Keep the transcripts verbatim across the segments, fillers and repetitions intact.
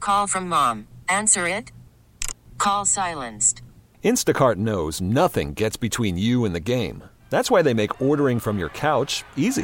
Call from mom. Answer it. Call silenced. Instacart knows nothing gets between you and the game. That's why they make ordering from your couch easy.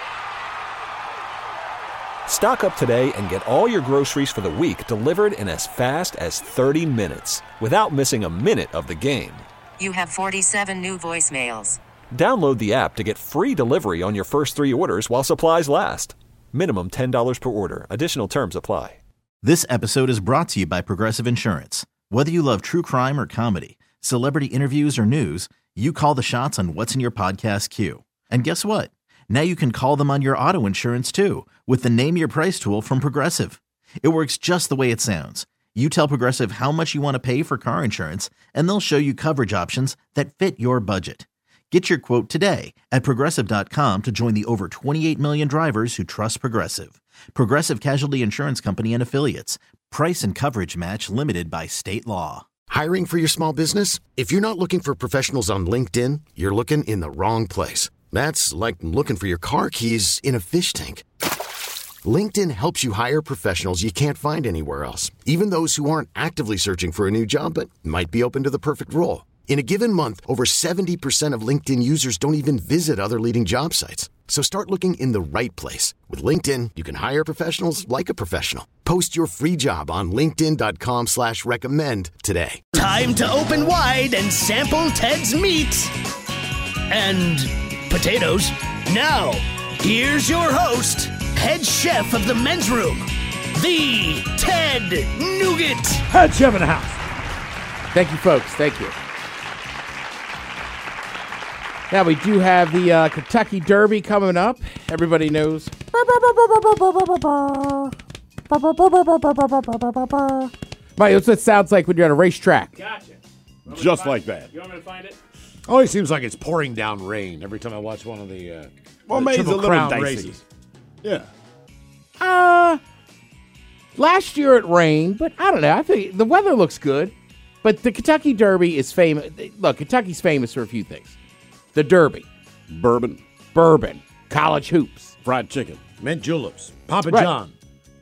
Stock up today and get all your groceries for the week delivered in as fast as thirty minutes without missing a minute of the game. You have forty-seven new voicemails. Download the app to get free delivery on your first three orders while supplies last. Minimum ten dollars per order. Additional terms apply. This episode is brought to you by Progressive Insurance. Whether you love true crime or comedy, celebrity interviews or news, you call the shots on what's in your podcast queue. And guess what? Now you can call them on your auto insurance too with the Name Your Price tool from Progressive. It works just the way it sounds. You tell Progressive how much you want to pay for car insurance, and they'll show you coverage options that fit your budget. Get your quote today at Progressive dot com to join the over twenty-eight million drivers who trust Progressive. Progressive Casualty Insurance Company and Affiliates. Price and coverage match limited by state law. Hiring for your small business? If you're not looking for professionals on LinkedIn, you're looking in the wrong place. That's like looking for your car keys in a fish tank. LinkedIn helps you hire professionals you can't find anywhere else, even those who aren't actively searching for a new job but might be open to the perfect role. In a given month, over seventy percent of LinkedIn users don't even visit other leading job sites. So start looking in the right place. With LinkedIn, you can hire professionals like a professional. Post your free job on linkedin dot com slash recommend today. Time to open wide and sample Ted's meat and potatoes. Now, here's your host, head chef of the men's room, the Ted Nugent. Head chef in the house. Thank you, folks. Thank you. Now, we do have the uh, Kentucky Derby coming up. Everybody knows. Right, that's what it sounds like when you're at a racetrack. Gotcha. Just like that. You want me to find it? Always seems like it's pouring down rain every time I watch one of the, uh, well, the maybe Triple a little Crown dicey. races. Yeah. Uh, last year it rained, but I don't know. I think the weather looks good. But the Kentucky Derby is famous. Look, Kentucky's famous for a few things. The Derby. Bourbon. Bourbon. College hoops. Fried chicken. Mint juleps. Papa Right. John.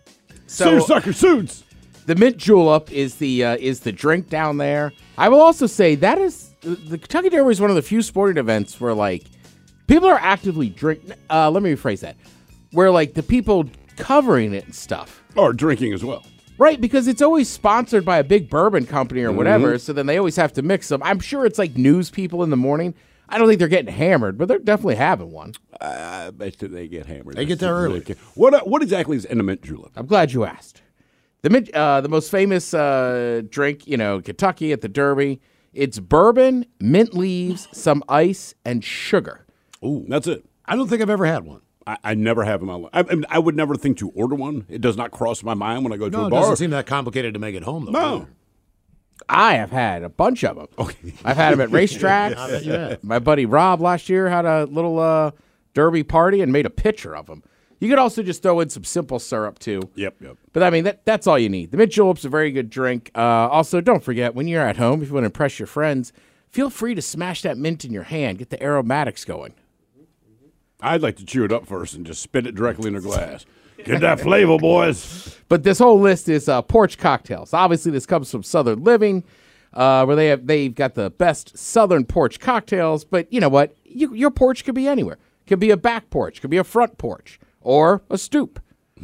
So, Seersucker suits. The mint julep is the uh, is the drink down there. I will also say that is the Kentucky Derby is one of the few sporting events where like people are actively drink. Uh, let me rephrase that. Where like the people covering it and stuff Or drinking as well. right? Because it's always sponsored by a big bourbon company or whatever. Mm-hmm. So then they always have to mix them. I'm sure it's like news people in the morning. I don't think they're getting hammered, but they're definitely having one. I bet you they get hammered. They get there early. What what exactly is in a mint julep? I'm glad you asked. The mint, uh, the most famous uh, drink, you know, Kentucky at the Derby. It's bourbon, mint leaves, some ice, and sugar. Ooh, that's it. I don't think I've ever had one. I, I never have in my life. I, I, mean, I would never think to order one. It does not cross my mind when I go to No, a it bar. doesn't seem that complicated to make it home, though. No. I have had a bunch of them. Okay. I've had them at racetracks. I bet you have. My buddy Rob last year had a little uh, Derby party and made a picture of them. You could also just throw in some simple syrup, too. Yep, yep. But, I mean, that that's all you need. The mint julep's a very good drink. Uh, also, don't forget, when you're at home, if you want to impress your friends, feel free to smash that mint in your hand. Get the aromatics going. I'd like to chew it up first and just spit it directly in a glass. Get that flavor, boys. But this whole list is uh, porch cocktails. Obviously, this comes from Southern Living, uh, where they have they've got the best Southern porch cocktails. But you know what? You, your porch could be anywhere. Could be a back porch. Could be a front porch or a stoop.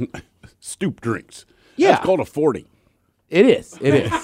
Stoop drinks. Yeah. That's called a forty. It is. It is.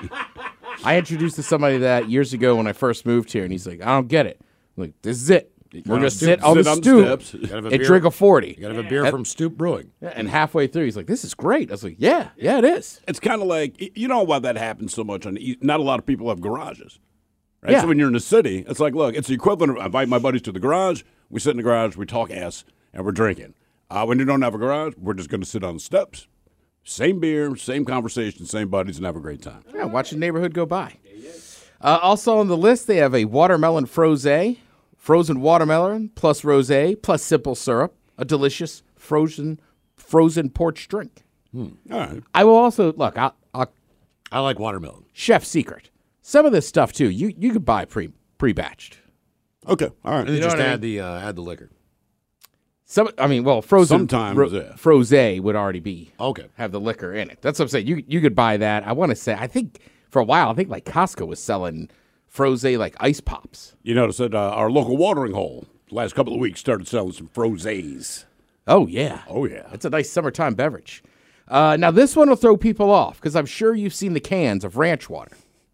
I introduced to somebody that years ago when I first moved here, and he's like, "I don't get it." I'm like, this is it. We're gonna sit on sit the on the stoop steps. You gotta have a and beer- drink a forty. You got to have a beer And- from Stoop Brewing. And halfway through, he's like, "This is great." I was like, "Yeah, yeah, it is." It's kind of like, you know why that happens so much? On the East? Not a lot of people have garages. Right? Yeah. So when you're in the city, it's like, look, it's the equivalent of I invite my buddies to the garage. We sit in the garage, we talk ass, and we're drinking. Uh, when you don't have a garage, we're just going to sit on the steps. Same beer, same conversation, same buddies, and have a great time. Yeah, watch the neighborhood go by. Uh, also on the list, they have a watermelon frosé, frozen watermelon plus rosé plus simple syrup, a delicious frozen frozen porch drink. All right. I will also look. I'll, I'll I like watermelon. chef secret. Some of this stuff too. You you could buy pre pre batched. Okay. All right. And then You know just what I add the uh, add the liquor. Some, I mean, well, frozen. Sometimes, ro- yeah. Frosé would already be Okay. have the liquor in it. That's what I'm saying. You you could buy that. I want to say. I think for a while, I think like Costco was selling Frosé like ice pops. You notice that uh, our local watering hole last couple of weeks started selling some frosés. Oh yeah. Oh yeah. It's a nice summertime beverage. Uh, now this one will throw people off because I'm sure you've seen the cans of ranch water.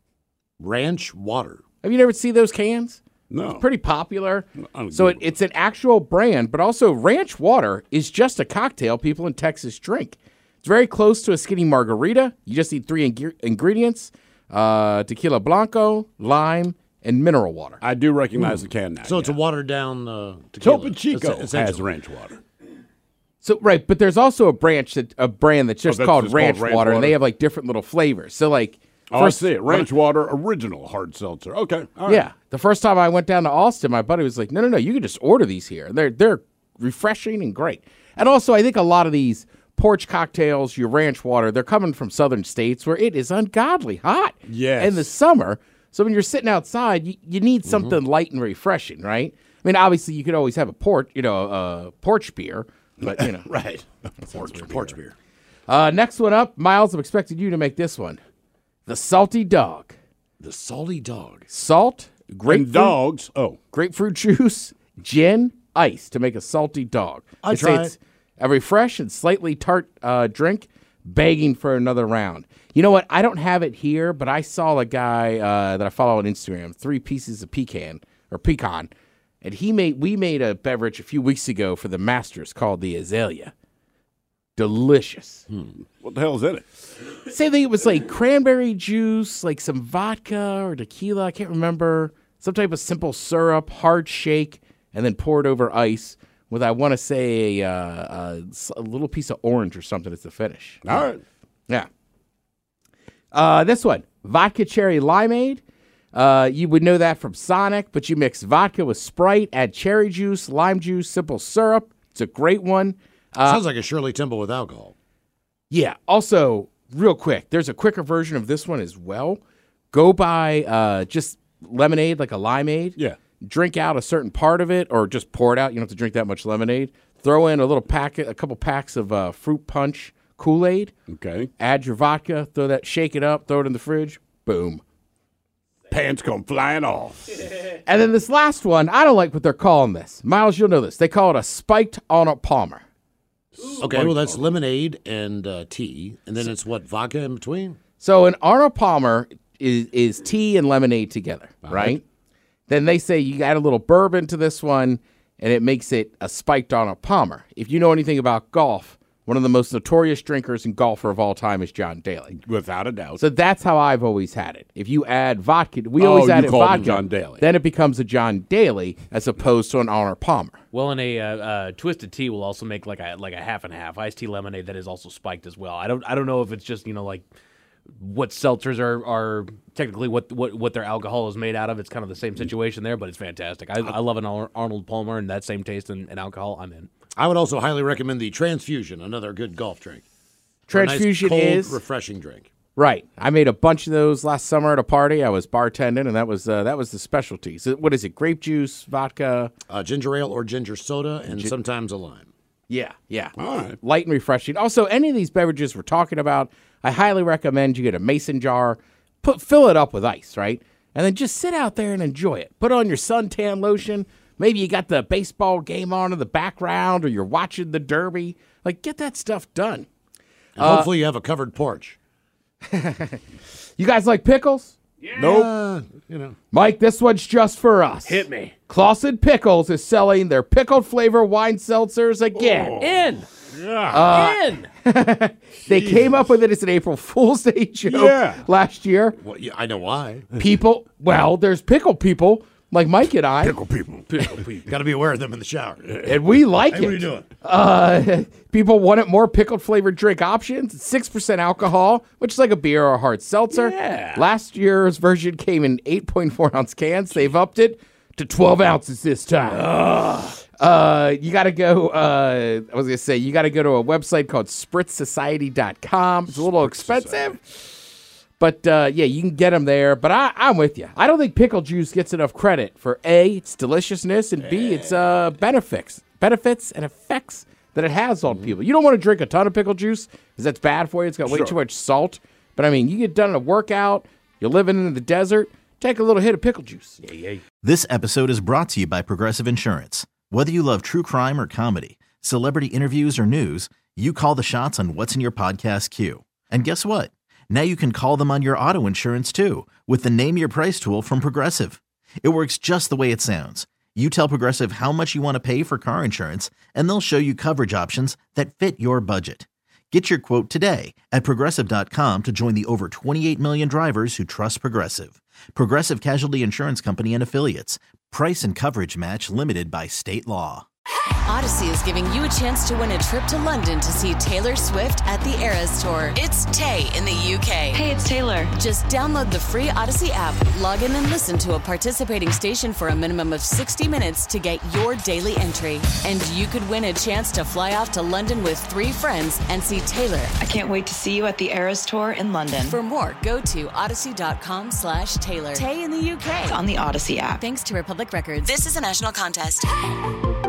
Ranch water. Have you never seen those cans? No. It's pretty popular. I don't So it, Google it's an actual brand, but also ranch water is just a cocktail people in Texas drink. It's very close to a skinny margarita. You just need three ing- ingredients, uh, tequila blanco, lime, and mineral water. I do recognize the can now. So it's a yeah. watered down uh, tequila. Topo Chico Es- has essentially. ranch water. So right, but there's also a branch that a brand that's just that's called just called ranch, ranch water, and water. they have like different little flavors. So like, Oh, I see it. Ranch water original hard seltzer. Okay. All right. yeah, the first time I went down to Austin, my buddy was like, "No, no, no, you can just order these here. They're they're refreshing and great." And also, I think a lot of these porch cocktails, your ranch water, they're coming from southern states where it is ungodly hot Yes. in the summer. So when you're sitting outside, you, you need something light and refreshing, right? I mean, obviously, you could always have a porch, you know, a porch beer, but you know, Right. Porch, porch beer. Uh, next one up, Miles. I'm expecting you to make this one. The Salty Dog. The salty dog. Salt, And grapefruit, dogs. Oh. grapefruit juice, gin, ice to make a salty dog. I They say try it's a refresh and slightly tart uh, drink, begging for another round. You know what? I don't have it here, but I saw a guy uh, that I follow on Instagram, three pieces of pecan or pecan, and he made we made a beverage a few weeks ago for the Masters called the Azalea. Delicious. What the hell is in it? Same thing. It was like cranberry juice, like some vodka or tequila. I can't remember. Some type of simple syrup, hard shake, and then poured over ice with, I want to say, a, uh, a, a little piece of orange or something as the finish. All right. Yeah. Uh, this one, vodka cherry limeade. Uh, you would know that from Sonic, but you mix vodka with Sprite, add cherry juice, lime juice, simple syrup. It's a great one. Uh, Sounds like a Shirley Temple with alcohol. Yeah. Also, real quick, there's a quicker version of this one as well. Go buy uh, just lemonade, like a limeade. Yeah. Drink out a certain part of it, or just pour it out. You don't have to drink that much lemonade. Throw in a little packet, a couple packs of uh, fruit punch Kool-Aid. Okay. Add your vodka. Throw that, shake it up. Throw it in the fridge. Boom. Pants come flying off. And then this last one, I don't like what they're calling this. Miles, you'll know this. They call it a spiked Arnold Palmer. Okay, well, that's lemonade and uh, tea. And then it's what, vodka in between? So an Arnold Palmer is, is tea and lemonade together, right? Then they say you add a little bourbon to this one, and it makes it a spiked Arnold Palmer. If you know anything about golf, one of the most notorious drinkers and golfer of all time is John Daly. Without a doubt. So that's how I've always had it. If you add vodka, we Oh, always you add it called him vodka. John Daly. Then it becomes a John Daly as opposed to an Arnold Palmer. Well, and a uh, uh, twisted tea will also make like a like a half and half iced tea lemonade that is also spiked as well. I don't I don't know if it's just you know like what seltzers are, are technically what, what what their alcohol is made out of. It's kind of the same situation there, but it's fantastic. I, I love an Ar- Arnold Palmer and that same taste and, and alcohol. I'm in. I would also highly recommend the Transfusion, another good golf drink. For a nice, Transfusion cold, is refreshing drink. right. I made a bunch of those last summer at a party. I was bartending, and that was uh, that was the specialty. So what is it? Grape juice, vodka. Uh, ginger ale or ginger soda, and sometimes a lime. Yeah, yeah. All right. Light and refreshing. Also, any of these beverages we're talking about, I highly recommend you get a mason jar, put fill it up with ice, right? And then just sit out there and enjoy it. Put on your suntan lotion. Maybe you got the baseball game on in the background, or you're watching the Derby. Like, get that stuff done. And hopefully you have a covered porch. You guys like pickles? Nope. Uh, you know. Mike, this one's just for us. Hit me. Clausen Pickles is selling their pickled flavor wine seltzers again. In. In. They came up with it as an April Fool's Day joke Yeah. last year. Well, yeah, I know why. People, well, there's pickle people like Mike and I, Pickle people. Got to be aware of them in the shower. and we like Hey, it. what are you doing? Uh, people wanted more pickled flavored drink options. six percent alcohol, which is like a beer or a hard seltzer. Yeah. Last year's version came in eight point four ounce cans. They've upped it to twelve ounces this time. Uh, you got to go, uh, I was going to say, you got to go to a website called spritz society dot com. It's a little expensive. But, uh, yeah, you can get them there. But I, I'm with you. I don't think pickle juice gets enough credit for A, its deliciousness, and B, its uh, benefits. benefits and effects that it has on people. You don't want to drink a ton of pickle juice because that's bad for you. It's got way Sure. too much salt. But, I mean, you get done a workout, you're living in the desert, take a little hit of pickle juice. Yeah, yeah. This episode is brought to you by Progressive Insurance. Whether you love true crime or comedy, celebrity interviews or news, you call the shots on what's in your podcast queue. And guess what? Now you can call them on your auto insurance too with the Name Your Price tool from Progressive. It works just the way it sounds. You tell Progressive how much you want to pay for car insurance, and they'll show you coverage options that fit your budget. Get your quote today at Progressive dot com to join the over twenty-eight million drivers who trust Progressive. Progressive Casualty Insurance Company and Affiliates. Price and coverage match limited by state law. Odyssey is giving you a chance to win a trip to London to see Taylor Swift at the Eras Tour. It's Tay in the U K. Hey, it's Taylor. Just download the free Odyssey app, log in and listen to a participating station for a minimum of sixty minutes to get your daily entry. And you could win a chance to fly off to London with three friends and see Taylor. I can't wait to see you at the Eras Tour in London. For more, go to odyssey.com slash Taylor. Tay in the U K. It's on the Odyssey app. Thanks to Republic Records. This is a national contest.